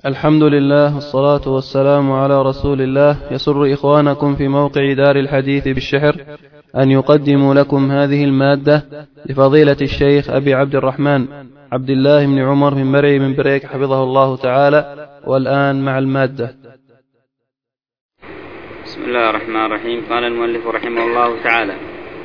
الحمد لله والصلاة والسلام على رسول الله. يسر إخوانكم في موقع دار الحديث بالشحر أن يقدموا لكم هذه المادة لفضيلة الشيخ أبي عبد الرحمن عبد الله بن عمر بن مرعي من بريك حفظه الله تعالى. والآن مع المادة. بسم الله الرحمن الرحيم. قال المؤلف رحمه الله تعالى: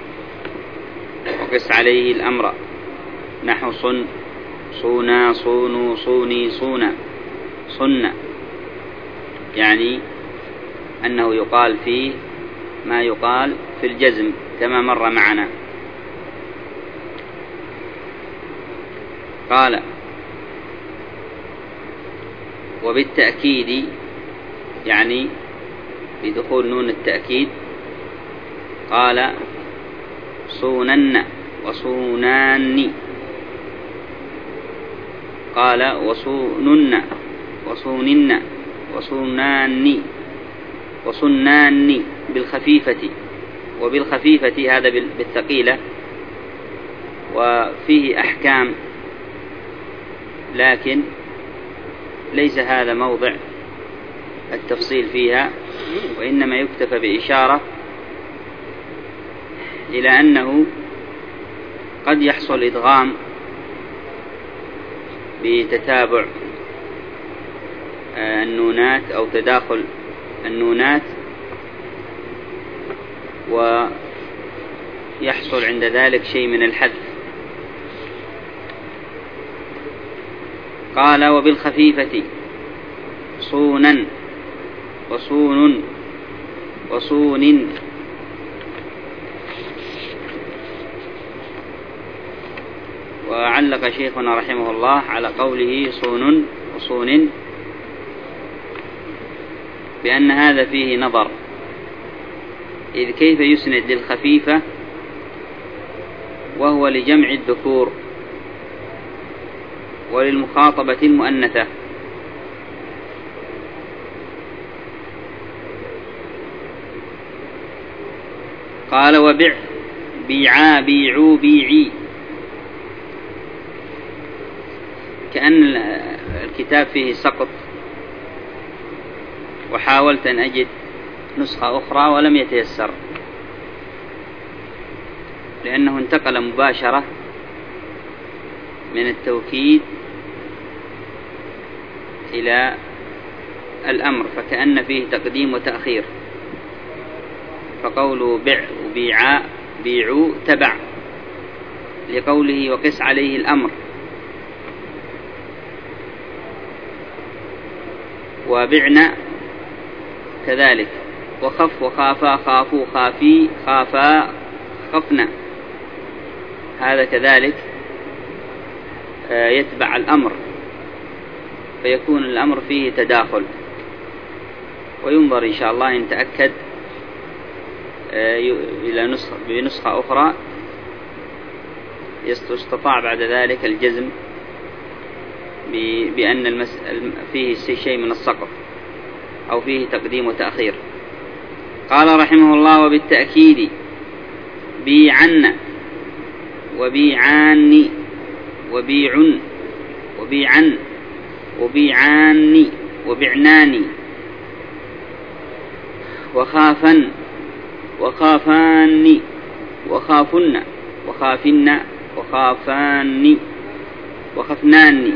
وقس عليه الأمر نحو صن، صونا، صونوا، صوني، صونا، صن، يعني أنه يقال فيه ما يقال في الجزم كما مر معنا. قال: وبالتأكيد، يعني بدخول نون التأكيد. قال: صونن وصونان. قال: وصونن وصونن وصونان وصنان بالخفيفة، وبالخفيفة هذا بالثقيلة، وفيه أحكام، لكن ليس هذا موضع التفصيل فيها، وإنما يكتفى بإشارة إلى أنه قد يحصل إدغام بتتابع النونات أو تداخل النونات، ويحصل عند ذلك شيء من الحذف. قال: وبالخفيفة صونا وصون وصون. وعلق شيخنا رحمه الله على قوله صون وصون بأن هذا فيه نظر، إذ كيف يسند للخفيفة وهو لجمع الذكور وللمخاطبة المؤنثة؟ قال: وبع، بيعا، بيعوا، بيعي. كأن الكتاب فيه سقط، وحاولت أن أجد نسخة أخرى ولم يتيسر، لأنه انتقل مباشرة من التوكيد إلى الأمر، فكأن فيه تقديم وتأخير. فقوله بع وبيعا بيعوا تبع لقوله وقس عليه الأمر. وبعنا كذلك، وخف وخافا خافوا خافي خافا خفنا، هذا كذلك يتبع الأمر، فيكون الأمر فيه تداخل. وينظر إن شاء الله إن تأكد إلى بنسخة أخرى يستطاع بعد ذلك الجزم بأن فيه شيء من السقط أو فيه تقديم وتأخير. قال رحمه الله: وبالتأكيد بيعن وبيعان وبيعن وبيعن وبيعان وبعنان وخافن وخافان وخافن وخافن وخافان وخفنان،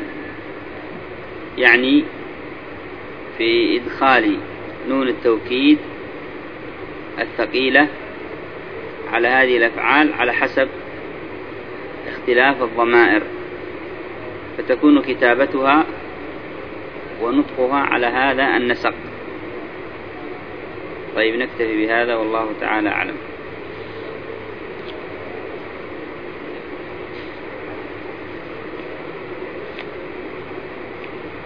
يعني في إدخال نون التوكيد الثقيلة على هذه الأفعال على حسب اختلاف الضمائر، فتكون كتابتها ونطقها على هذا النسق. طيب، نكتفي بهذا والله تعالى أعلم.